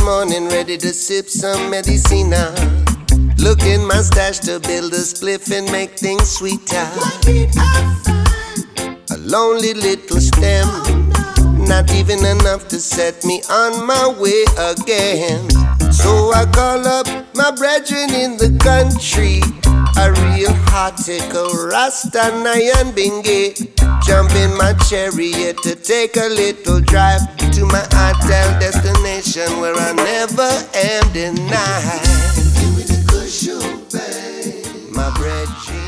morning, ready to sip some medicina. Look in my stash to build a spliff and make things sweeter. What did I find? A lonely little stem, not even enough to set me on my way again. So I call up my brethren in the country, a real heartical Rasta Nayan Bingi. Jump in my chariot to take a little drive to my hotel destination where I never am denied. Give me the cushion, babe. My brethren.